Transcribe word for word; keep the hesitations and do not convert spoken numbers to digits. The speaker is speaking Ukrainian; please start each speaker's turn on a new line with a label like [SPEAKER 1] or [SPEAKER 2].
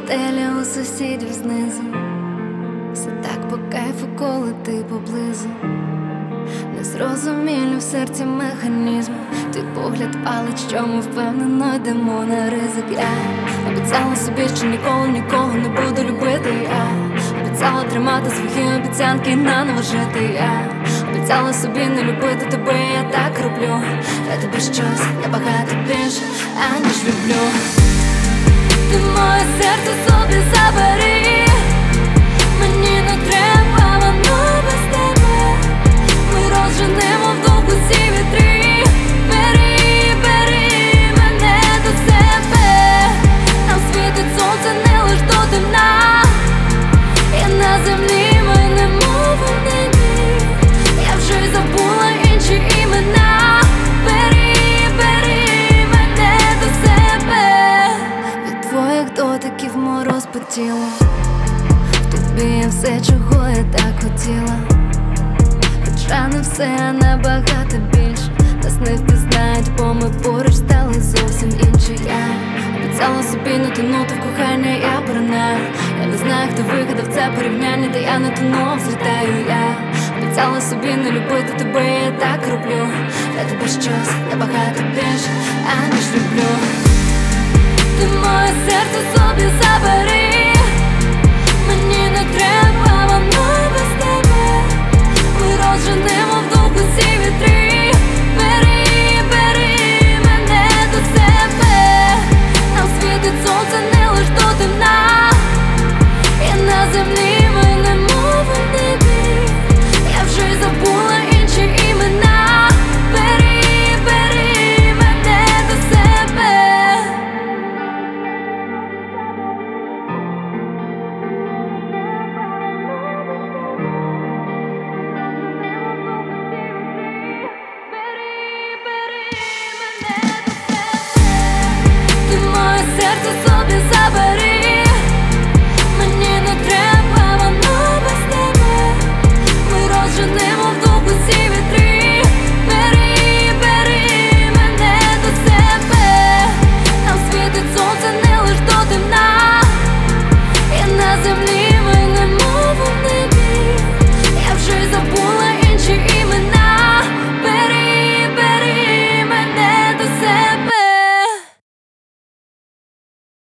[SPEAKER 1] Стеля у сусідів знизу, все так по кайфу, коли ти поблизу. Незрозумілі в серці механізми, твій погляд палить, що ми впевнено йдемо на ризик. Я обіцяла собі, що ніколи нікого не буду любити. Я обіцяла тримати свої обіцянки, наново жити. Я обіцяла собі не любити тебе, я так роблю. Я тобі щось набагато більше, аніж люблю. Ти моє серце собі забери, мені не треба воно без тебе. Ми розженемо вдовг усі вітри. Бери, бери мене до себе. Нам світить сонце не лиш до темна. І на землі ми немов у небі. Я вже й забула інші імена. Бери, бери мене до себе. Від твоїх дотиків мороз по тілу. В тобі є все, чого я так хотіла. Хоча не все, а набагато більше. Нас не впізнають, бо ми поруч стали зовсім інші. Я обіцяла собі не тонути в кохання, я поринаю. Я не знаю, хто вигадав це порівняння, де я не тону, взлітаю. Я обіцяла собі не любити тебе, я так роблю. Я тобі щось набагато більше, аніж люблю. Ти